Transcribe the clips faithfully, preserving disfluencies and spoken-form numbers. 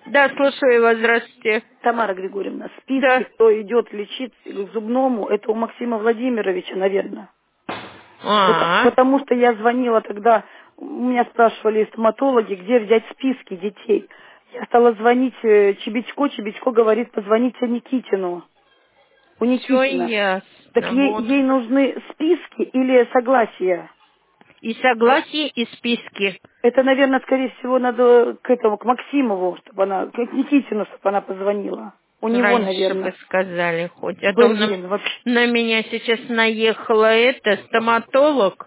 Да, слушаю вас, здравствуйте. Тамара Григорьевна, списки, Да. кто идет лечиться к зубному, это у Максима Владимировича, наверное. Пото- А, Потому что я звонила тогда, у меня спрашивали стоматологи, где взять списки детей. Я стала звонить э, Чебечко, Чебечко говорит, позвоните Никитину. У все Никитина. Так ясно, ей, вот. ей нужны списки или согласие? И согласие, и списки. Это, наверное, скорее всего, надо к этому, к Максимову, чтобы она, к Никитину, чтобы она позвонила. У него, Раньше бы наверное. сказали хоть. А то на, Блин, вообще. на меня сейчас наехала эта стоматолог,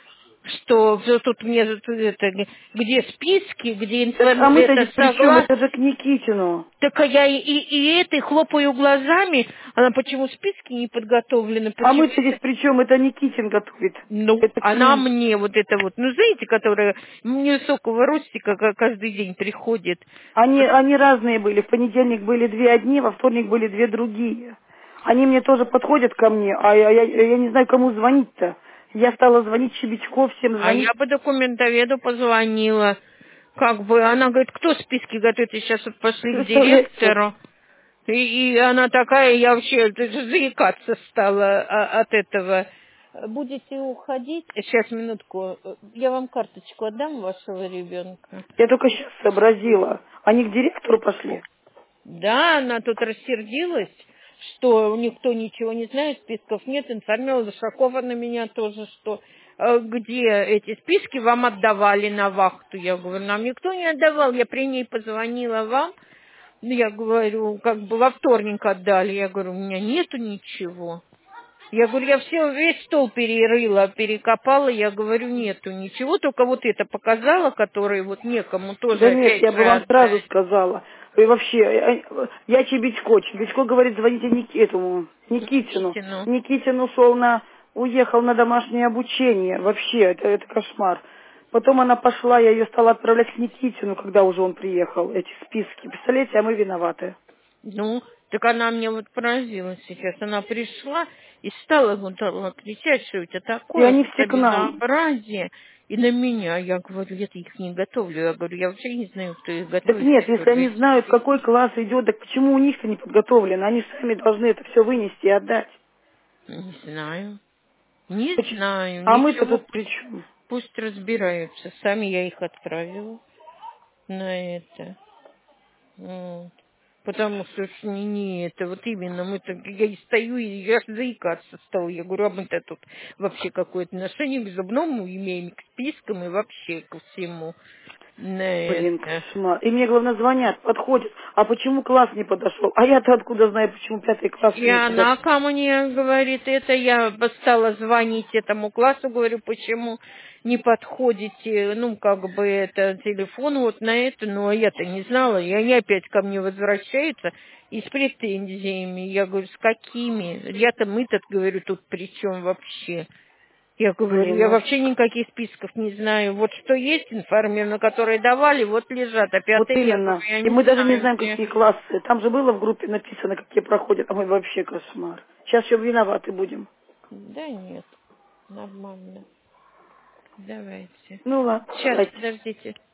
что вот тут мне тут это, где списки, где Так, а информ... мы-то это здесь при чем? согласие. Это же к Никитину. Так а я и, и, и этой хлопаю глазами, она почему списки не подготовлены, А почему мы-то здесь при чем? Это Никитин готовит. ну, Это к она нему. мне вот это вот, ну, знаете, которая невысокого ростика ка- каждый день приходит. Они, они разные были. В понедельник были две одни, во вторник были две другие. Они мне тоже подходят ко мне, а я, я, я не знаю, кому звонить-то. Я стала звонить Чебечко, всем А я звонить. по документоведу позвонила. Как бы, она говорит, кто списки готовит? И сейчас вот пошли к Представляете? директору. И, и она такая, я вообще даже заикаться стала а- от этого. Будете уходить? Сейчас, минутку. Я вам карточку отдам вашего ребенка. Я только сейчас сообразила. Они к директору пошли. Да, она тут рассердилась, что никто ничего не знает, списков нет, информировала Шакова на меня тоже, что э, где эти списки вам отдавали на вахту. Я говорю, нам никто не отдавал, я при ней позвонила вам, я говорю, как бы во вторник отдали, я говорю, у меня нету ничего. Я говорю, я все, весь стол перерыла, перекопала, я говорю, нету ничего, только вот это показала, который вот некому тоже Да нет, опять я же бы вам сразу отдать. сказала. И вообще, э, э, я Чебечко. Чебечко говорит, звоните Ник- этому, Никитину. Никитину. Никитин ушел на, уехал на домашнее обучение. Вообще, это, это кошмар. Потом она пошла, я ее стала отправлять к Никитину, когда уже он приехал, эти списки. Представляете, а мы виноваты. Ну, так она мне вот поразила сейчас. Она пришла и стала вот так кричать, что это И такое они все какое к нам. безобразие. И на меня. Я говорю, я их не готовлю. Я говорю, я вообще не знаю, кто их Так готовит. нет, Я если говорю, они эти знают, в списки. какой класс идет, так почему у них-то не подготовлено? Они сами должны это все вынести и отдать. Не знаю. Не Поч- знаю. А мы-то Ничего. тут при Пусть, чем? пусть разбираются. Сами я их отправила на это. Вот. Потому что ж не, не это, вот именно мы-то, я и стою, и я аж заикаться стала. Я говорю, а мы-то тут вообще какое отношение к зубному имеем, к спискам и вообще ко всему на Блин, это. кошмар. И мне, главное, звонят, подходят. А почему класс не подошел? А я-то откуда знаю, почему пятый класс И не она подошел? ко мне говорит, это я стала звонить этому классу, говорю, почему не подходите, ну, как бы это, телефон вот на это, но я-то не знала, и они опять ко мне возвращаются и с претензиями. Я говорю, с какими? Я-то мы-то, говорю, тут при чем вообще? Я говорю, Блин, я вообще. вообще никаких списков не знаю. Вот что есть информировано, которые давали, вот лежат. А Вот пятый, я говорю, именно. я И не мы даже не знаю, знаем, где. какие классы. Там же было в группе написано, какие проходят. А мы вообще кошмар. Сейчас еще виноваты будем. Да нет, нормально. Давайте. Ну ладно, Сейчас, давайте. подождите.